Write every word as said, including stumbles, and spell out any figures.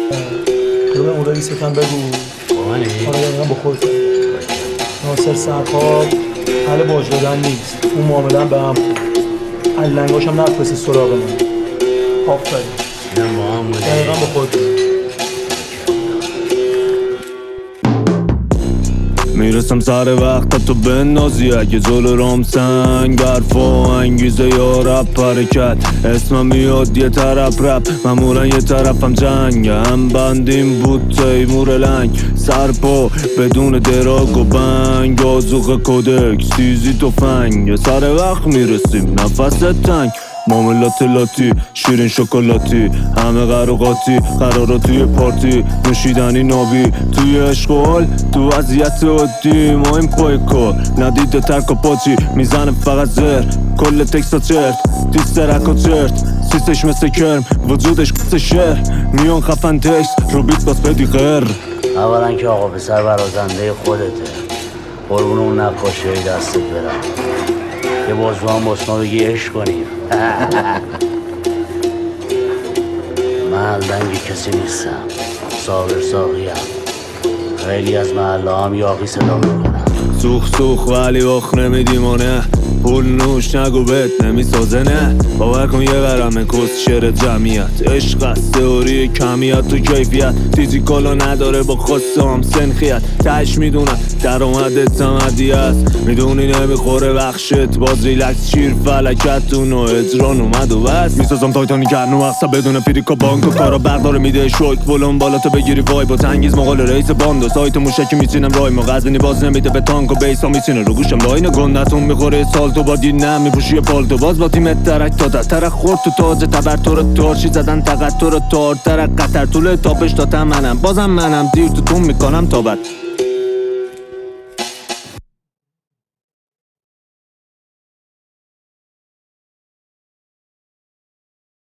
تو به اون رئیستم بگو بانی؟ آره دقیقا با خودت ناصر سرخاب حل باج دادن نیست، اون معامله به هم علنگاش هم نفرسته سراغ من. آفرین اینم با هم بودی دقیقا با خودت. میرسم سر وقت تو بندازی اگه جلو رام سنگ حرف و انگیزه یا رپ حرکت اسمم میاد یه طرف رپ معمولا یه طرفم جنگ هم بندیم بود تیمور لنگ سرپا بدون دراگ و بنگ آزوق کودک سیزی توفنگ سر وقت میرسیم نفس تنگ معاملات لاتی شیرین شکلاتی همه قراقاتی قرارا توی پارتی نوشیدنی نابی توی عشق و حال تو وضعیت عادی ما این پای کار ندیده ترک و پاچی میزنه فقط زر کل تکسا چرت دیست رک و چرت سیستش مثل کرم وجودش مثل شهر میان خفن تکس رو بیت باز بدی غیر. اولا که آقا پسر برازنده خودته قربون اون نقاشی دستت برم یه بازو هم باس ما بگی عشق کنیم من لنگ کسی نیستم صابر ساقیم خیلی از محله هم یاقی صدا میکنم سوخ سوخ ولی وقت نمیدیمانه پول نوش نگو بهت نمیسازه نه باور کن یه قرمه کس شعر جمعیت عشق است تئوری کمیت تو کیفیت تیزی کلا نداره با خاصه هم سنخیت تش میدونم درآمدت تمدی است میدونی نمیخوره بخشت باز ریلکس شیر فلکت اون و اجران اومد و بس میسازم تایتانی کرن و اقصا بدون پیریکا بانک و کارا برداره میده شوک ولون بالا تو بگیری وای با تنگیز مقال رئیس باند و سایت موشکی میچینم رای ما غزنی باز نمیده به تانک و بیس ها میچینه رو گوشم لاین گندتون میخوره سال تو با دید نه میپوشی پالتو باز با تیمت ترک داده ترک خورد تو تاج تبر تو رو تارشی زدن تقت تو رو تار ترک قطر طول تاپش تا منم بازم منم دیر تو تون میکنم تا بعد